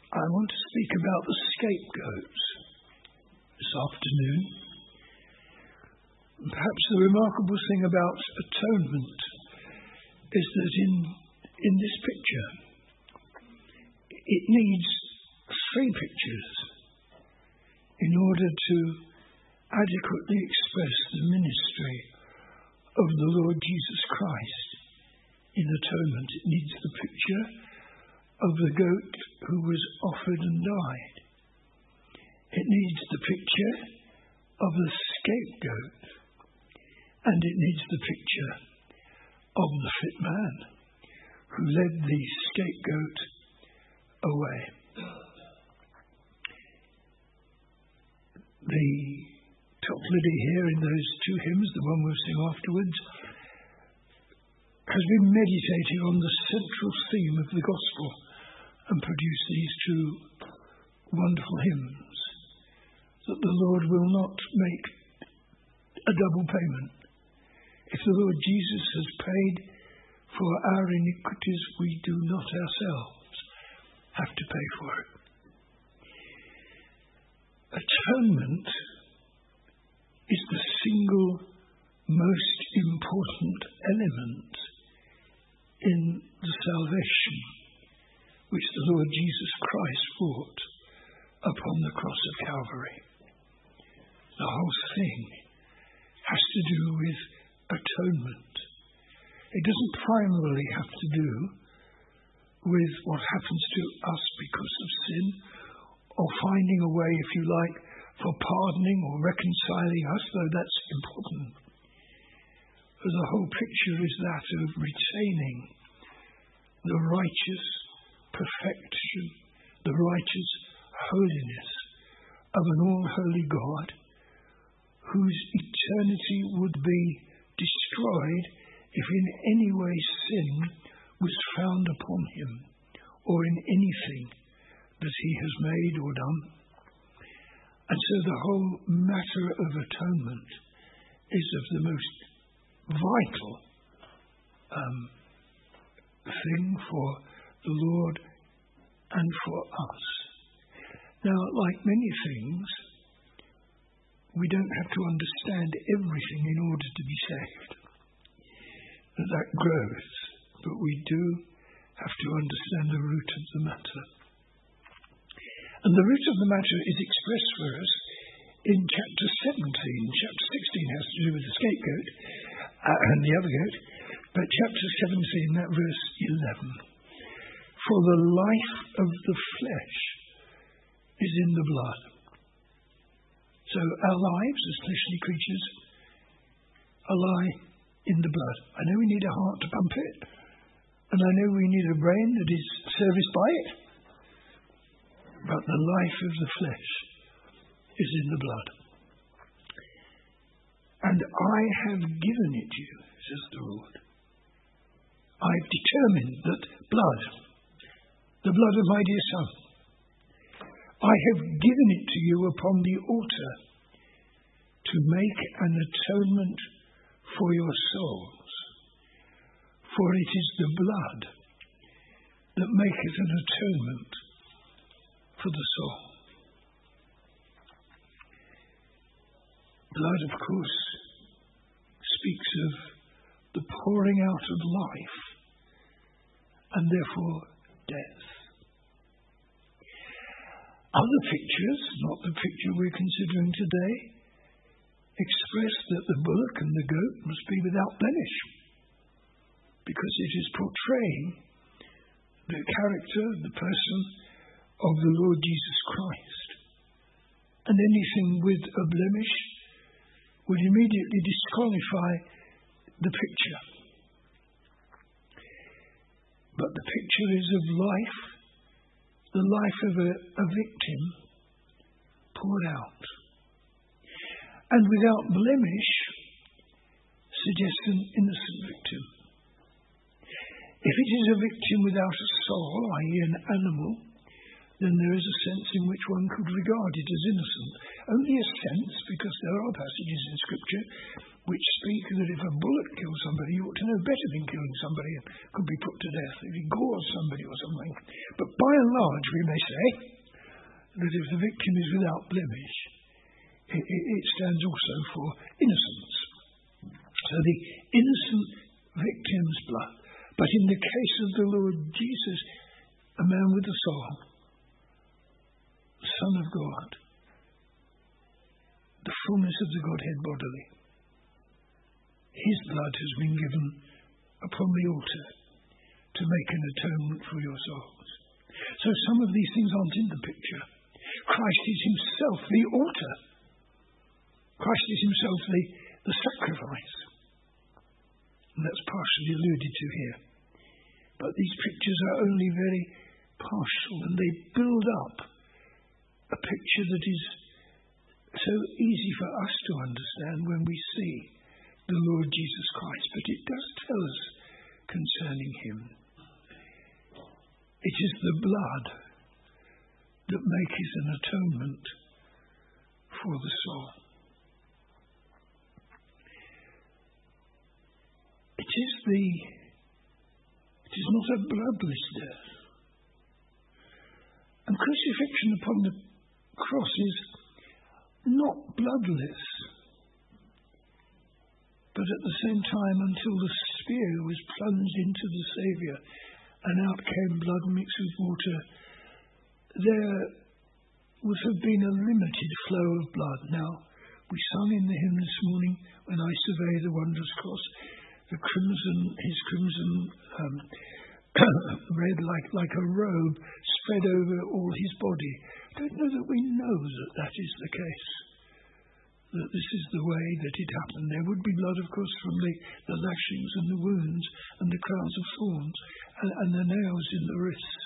I want to speak about the scapegoats this afternoon. Perhaps the remarkable thing about atonement is that in this picture, it needs three pictures in order to adequately express the ministry of the Lord Jesus Christ in atonement. It needs the picture of the goat who was offered and died. It needs the picture of the scapegoat, and it needs the picture of the fit man who led the scapegoat away. The top lady here in those two hymns, the one we'll sing afterwards, has been meditating on the central theme of the gospel and produced these two wonderful hymns, that the Lord will not make a double payment. If the Lord Jesus has paid for our iniquities, we do not ourselves have to pay for it. Atonement is the single most important element in the salvation which the Lord Jesus Christ wrought upon the cross of Calvary. The whole thing has to do with atonement. It doesn't primarily have to do with what happens to us because of sin, or finding a way, if you like, for pardoning or reconciling us, though that's important. But the whole picture is that of retaining the righteous perfection, the righteous holiness of an all-holy God, whose eternity would be destroyed if in any way sin was found upon him, or in anything that he has made or done. And so the whole matter of atonement is of the most vital thing for the Lord and for us. Now, like many things, we don't have to understand everything in order to be saved. That grows, but we do have to understand the root of the matter. And the root of the matter is expressed for us in chapter 17. Chapter 16 has to do with the scapegoat and the other goat, but chapter 17, that verse 11. For the life of the flesh is in the blood. So our lives as fleshly creatures lie in the blood. I know we need a heart to pump it, and I know we need a brain that is serviced by it, but the life of the flesh is in the blood. And I have given it you, says the Lord. I've determined that blood, the blood of my dear Son, I have given it to you upon the altar to make an atonement for your souls. For it is the blood that maketh an atonement for the soul. Blood, of course, speaks of the pouring out of life and therefore death. Other pictures, not the picture we're considering today, express that the bullock and the goat must be without blemish, because it is portraying the character, the person of the Lord Jesus Christ. And anything with a blemish would immediately disqualify the picture. But the picture is of life, the life of a victim poured out. And without blemish suggests an innocent victim. If it is a victim without a soul, i.e. an animal, then there is a sense in which one could regard it as innocent. Only a sense, because there are passages in Scripture which speak that if a bullet kills somebody, you ought to know better than killing somebody and could be put to death if he gores somebody or something. But by and large, we may say that if the victim is without blemish, it stands also for innocence. So the innocent victim's blood. But in the case of the Lord Jesus, a man with a soul, Son of God, the fullness of the Godhead bodily, his blood has been given upon the altar to make an atonement for your souls. So some of these things aren't in the picture. Christ is himself the altar. Christ is himself the sacrifice. And that's partially alluded to here. But these pictures are only very partial, and they build up a picture that is so easy for us to understand when we see the Lord Jesus Christ. But it does tell us concerning him. It is the blood that maketh an atonement for the soul. It is not a bloodless death. And crucifixion upon the cross is not bloodless, but at the same time, until the spear was plunged into the Saviour and out came blood mixed with water, there would have been a limited flow of blood. Now, we sung in the hymn this morning, "When I survey the wondrous cross," his crimson red like a robe spread over all his body. I don't know that we know that is the case, that this is the way that it happened. There would be blood, of course, from the lashings and the wounds and the crowns of thorns and the nails in the wrists.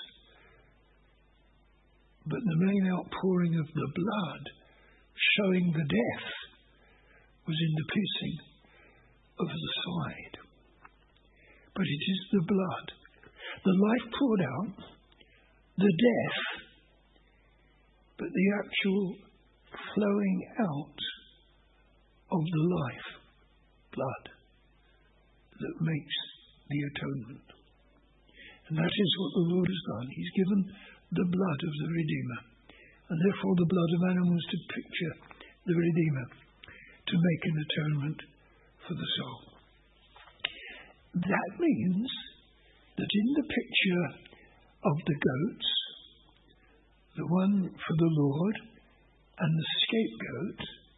But the main outpouring of the blood, showing the death, was in the piercing of the side. But it is the blood, the life poured out, the death, but the actual flowing out of the life, blood, that makes the atonement. And that is what the Lord has done. He's given the blood of the Redeemer, and therefore the blood of animals to picture the Redeemer, to make an atonement for the soul. That means that in the picture of the goats, the one for the Lord and the scapegoat,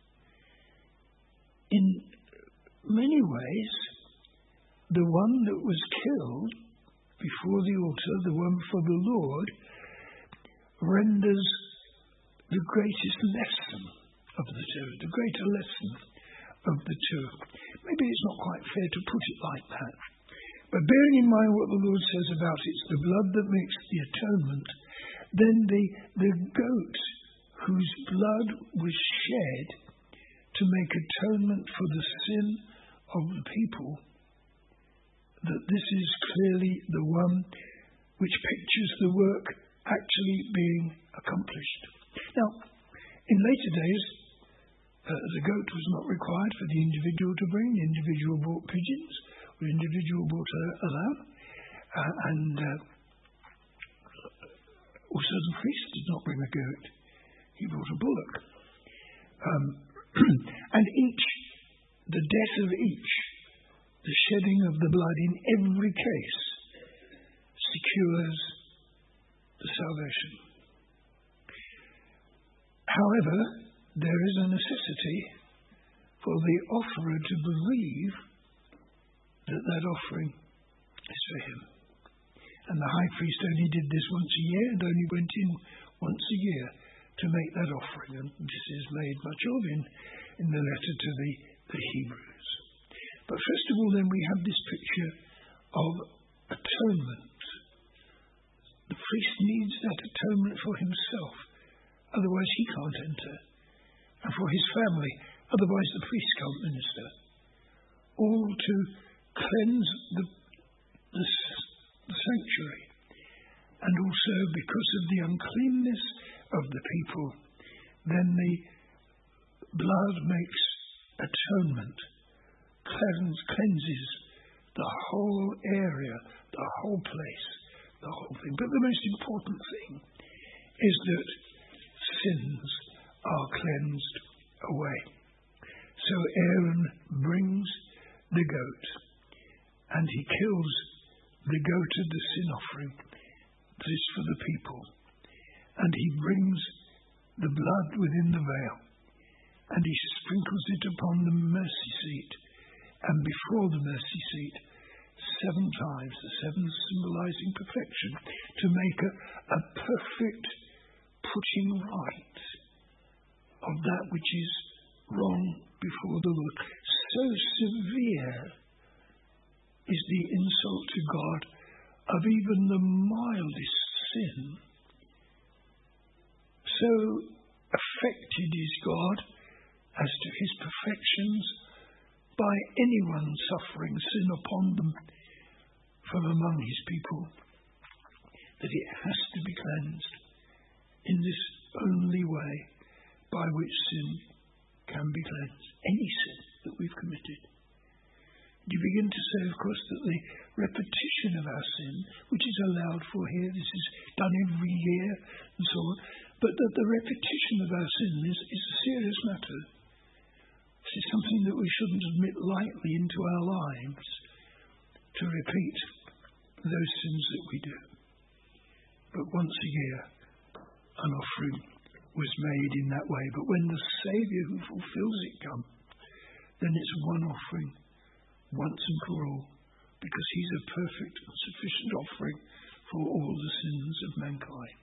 in many ways, the one that was killed before the altar, the one for the Lord, renders the greatest lesson of the two, the greater lesson of the two. Maybe it's not quite fair to put it like that. But bearing in mind what the Lord says about it's the blood that makes the atonement, then the goat whose blood was shed to make atonement for the sin of the people, that this is clearly the one which pictures the work actually being accomplished. Now, in later days, the goat was not required for the individual to bring. The individual brought pigeons, or the individual brought a lamb, and also the priest did not bring a goat. He brought a bullock. And each, the death of each, the shedding of the blood in every case, secures the salvation. However, there is a necessity for the offerer to believe that that offering is for him. And the high priest only did this once a year and only went in once a year to make that offering. And this is made much of in the letter to the Hebrews. But first of all, then, we have this picture of atonement. The priest needs that atonement for himself, otherwise he can't enter. And for his family, otherwise the priest can't minister. All to cleanse the sanctuary and also because of the uncleanness of the people, then the blood makes atonement, cleanses the whole area, the whole place, the whole thing. But the most important thing is that sins are cleansed away. So Aaron brings the goat, and he kills the goat of the sin offering that is for the people, and he brings the blood within the veil, and he sprinkles it upon the mercy seat, and before the mercy seat 7 times, the 7 symbolizing perfection, to make a perfect putting right of that which is wrong before the Lord. So severe is the insult to God of even the mildest sin. So affected is God as to his perfections by anyone suffering sin upon them from among his people, that it has to be cleansed in this only way by which sin can be cleansed. Any sin that we've committed. You begin to say, of course, that the repetition of our sin, which is allowed for here, this is done every year and so on, but that the repetition of our sin is a serious matter. This is something that we shouldn't admit lightly into our lives, to repeat those sins that we do. But once a year, an offering was made in that way. But when the Saviour who fulfills it comes, then it's one offering, once and for all, because he's a perfect and sufficient offering for all the sins of mankind.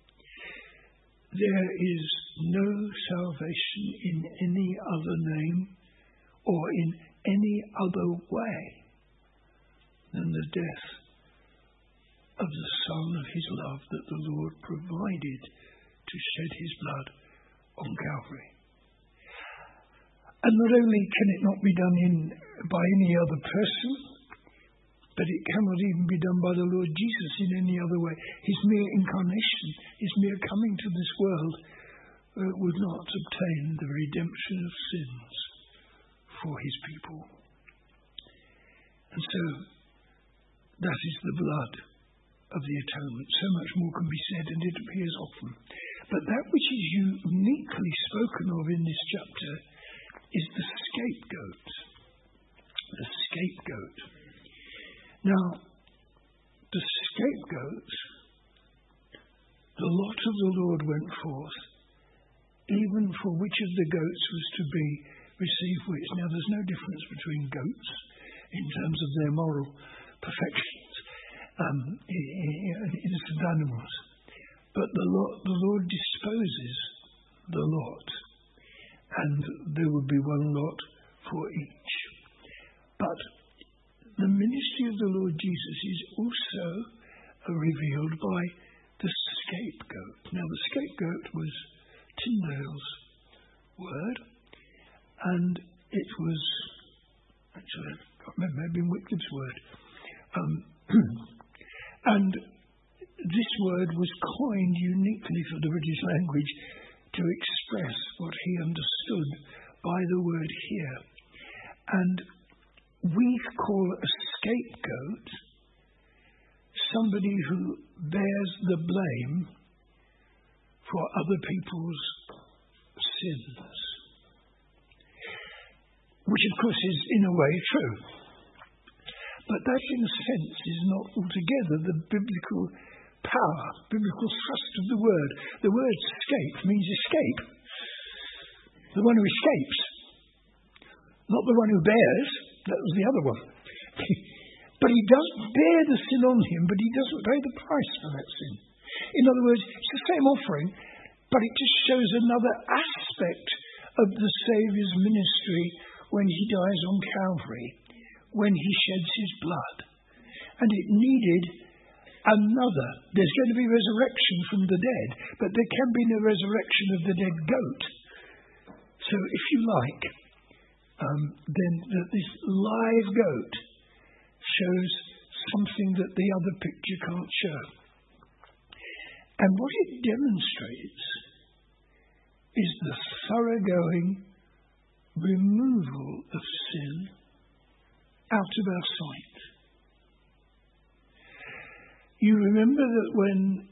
There is no salvation in any other name or in any other way than the death of the Son of his love that the Lord provided to shed his blood on Calvary. And not only can it not be done by any other person, but it cannot even be done by the Lord Jesus in any other way. His mere incarnation, his mere coming to this world would not obtain the redemption of sins for his people. And so, that is the blood of the atonement. So much more can be said, and it appears often. But that which is uniquely spoken of in this chapter is the scapegoat. The scapegoat. Now, the scapegoat, the lot of the Lord went forth, even for which of the goats was to be received which. Now, there's no difference between goats in terms of their moral perfections, innocent animals. But the Lord disposes the lot, and there would be one lot for each. But the ministry of the Lord Jesus is also revealed by the scapegoat. Now, the scapegoat was Tyndale's word, and it was, actually, I can't remember, maybe Wycliffe's word. And this word was coined uniquely for the British language to express what he understood by the word here. And we call a scapegoat somebody who bears the blame for other people's sins. Which, of course, is in a way true. But that, in a sense, is not altogether the biblical power, biblical thrust of the word. The word scape means escape. The one who escapes. Not the one who bears. That was the other one. But he does bear the sin on him, but he doesn't pay the price for that sin. In other words, it's the same offering, but it just shows another aspect of the Saviour's ministry when he dies on Calvary, when he sheds his blood. And it needed another. There's going to be resurrection from the dead, but there can be no resurrection of the dead goat. So if you like, then this live goat shows something that the other picture can't show. And what it demonstrates is the thoroughgoing removal of sin out of our sight. You remember that when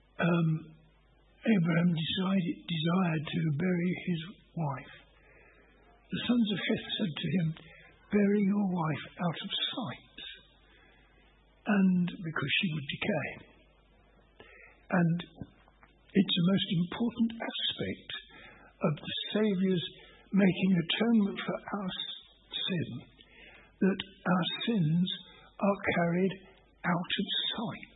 Abraham desired to bury his wife, the sons of Heth said to him, "Bury your wife out of sight," and because she would decay. And it's the most important aspect of the Saviour's making atonement for our sin, that our sins are carried out of sight.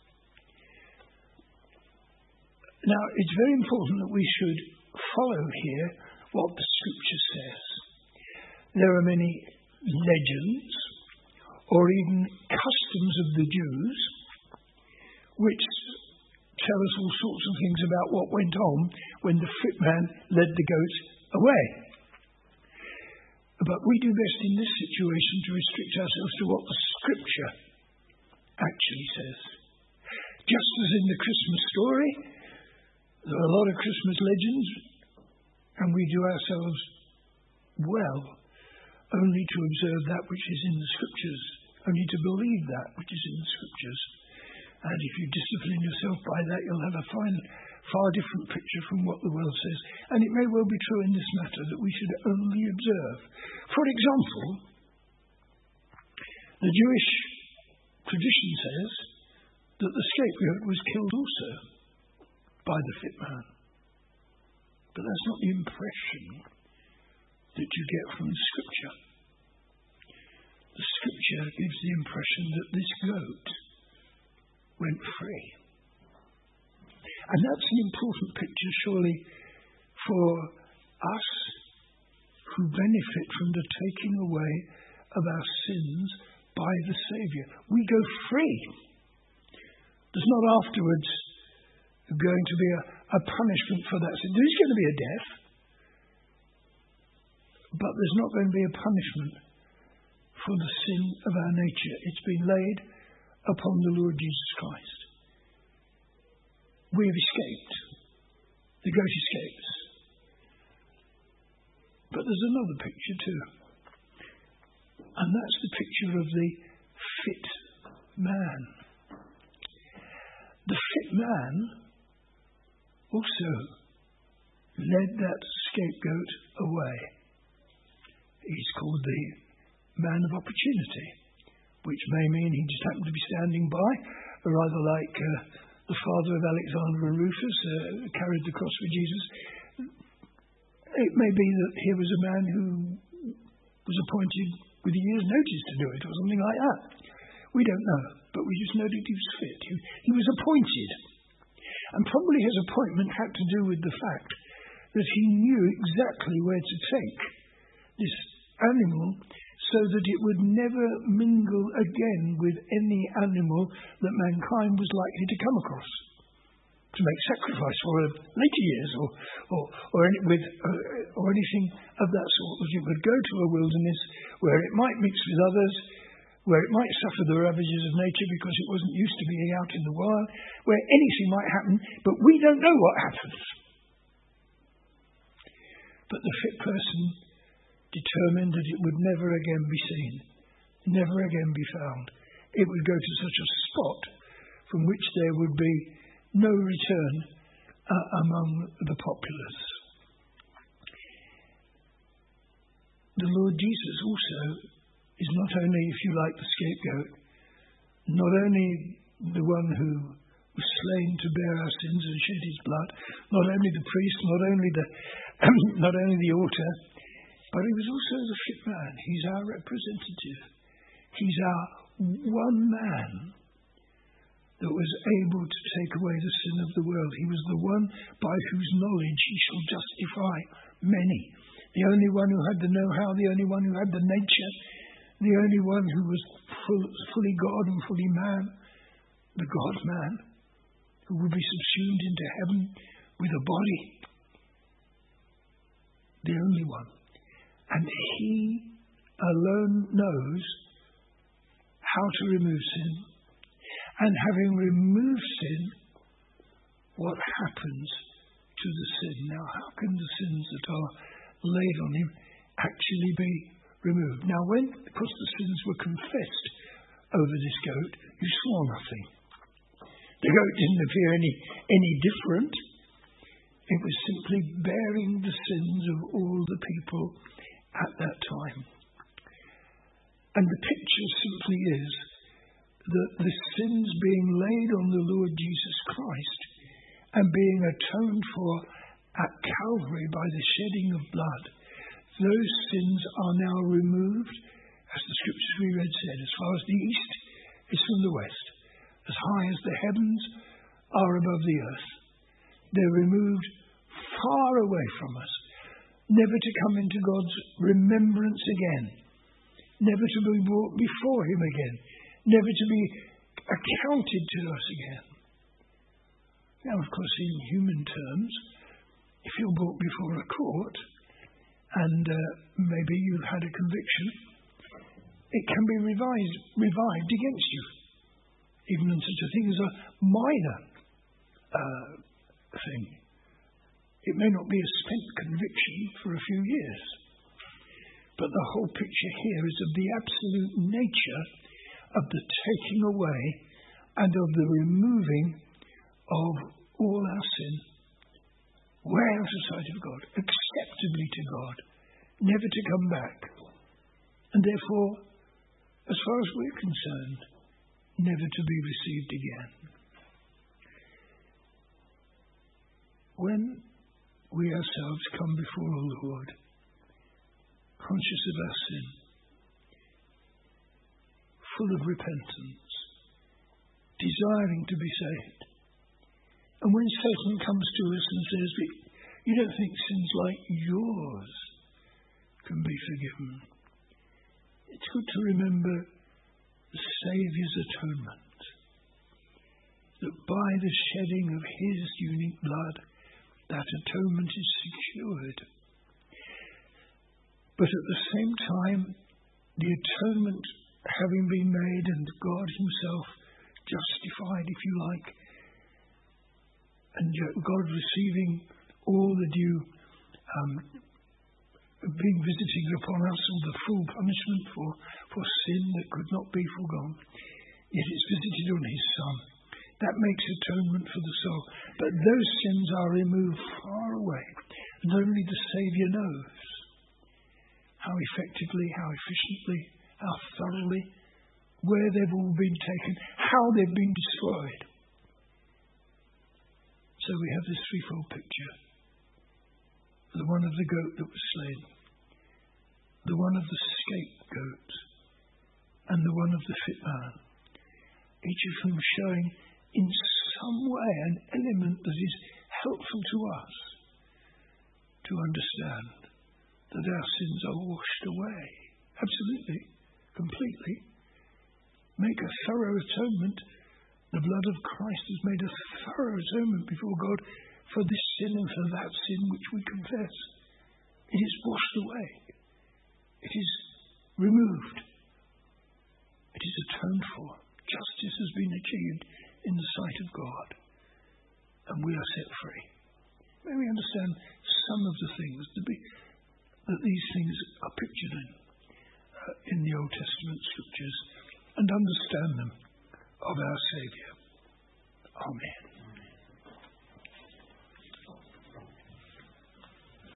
Now, it's very important that we should follow here what the Scripture says. There are many legends or even customs of the Jews which tell us all sorts of things about what went on when the fit man led the goat away. But we do best in this situation to restrict ourselves to what the Scripture actually says. Just as in the Christmas story, there are a lot of Christmas legends, and we do ourselves well only to observe that which is in the Scriptures, only to believe that which is in the Scriptures. And if you discipline yourself by that, you'll have a far different picture from what the world says. And it may well be true in this matter that we should only observe. For example, the Jewish tradition says that the scapegoat was killed also by the fit man. But that's not the impression that you get from the Scripture. The Scripture gives the impression that this goat went free. And that's an important picture, surely, for us who benefit from the taking away of our sins by the Saviour. We go free. There's not afterwards going to be a punishment for that sin. There's going to be a death, but there's not going to be a punishment for the sin of our nature. It's been laid upon the Lord Jesus Christ. We have escaped. The goat escapes. But there's another picture too. And that's the picture of the fit man. The fit man also led that scapegoat away. He's called the man of opportunity, which may mean he just happened to be standing by, rather like the father of Alexander and Rufus carried the cross with Jesus. It may be that here was a man who was appointed with a year's notice to do it, or something like that. We don't know, but we just know that he was fit. He was appointed. And probably his appointment had to do with the fact that he knew exactly where to take this animal so that it would never mingle again with any animal that mankind was likely to come across, to make sacrifice for later years or anything of that sort, that it would go to a wilderness where it might mix with others, where it might suffer the ravages of nature because it wasn't used to being out in the wild, where anything might happen, but we don't know what happens. But the fit person determined that it would never again be seen, never again be found. It would go to such a spot from which there would be no return among the populace. The Lord Jesus also is not only, if you like, the scapegoat, not only the one who was slain to bear our sins and shed his blood, not only the priest, not only the altar, but he was also the fit man. He's our representative. He's our one man that was able to take away the sin of the world. He was the one by whose knowledge he shall justify many. The only one who had the know-how, the only one who had the nature, the only one who was fully God and fully man, the God-man, who would be subsumed into heaven with a body. The only one. And he alone knows how to remove sin. And having removed sin, what happens to the sin. Now, how can the sins that are laid on him actually be removed? Now, because the sins were confessed over this goat, you saw nothing. The goat didn't appear any different. It was simply bearing the sins of all the people at that time. And the picture simply is that the sins being laid on the Lord Jesus Christ and being atoned for at Calvary by the shedding of blood, those sins are now removed, as the scriptures we read said, as far as the east is from the west, as high as the heavens are above the earth. They're removed far away from us, never to come into God's remembrance again, never to be brought before him again, never to be accounted to us again. Now, of course, in human terms, if you're brought before a court and maybe you've had a conviction, it can be revived against you, even in such a thing as a minor thing. It may not be a spent conviction for a few years, but the whole picture here is of the absolute nature of the taking away and of the removing of all our sin, way out of sight of God, acceptably to God, never to come back, and therefore, as far as we're concerned, never to be received again. When we ourselves come before the Lord, conscious of our sin, full of repentance, desiring to be saved, and when Satan comes to us and says, you don't think sins like yours can be forgiven, it's good to remember the Saviour's atonement, that by the shedding of his unique blood, that atonement is secured. But at the same time, the atonement having been made and God himself justified, if you like, and God receiving all the due, being visited upon us all the full punishment for sin that could not be forgone, yet it's visited on his Son. That makes atonement for the soul. But those sins are removed far away, and only the Saviour knows how effectively, how efficiently, how thoroughly, where they've all been taken, how they've been destroyed. So we have this threefold picture. The one of the goat that was slain, the one of the scapegoat, and the one of the fit man, each of whom showing in some way an element that is helpful to us to understand that our sins are washed away, absolutely, completely. Make a thorough atonement. The blood of Christ has made a thorough atonement before God for this sin and for that sin which we confess. It is washed away. It is removed. It is atoned for. Justice has been achieved in the sight of God, and we are set free. May we understand some of the things that these things are pictured in the Old Testament scriptures, and understand them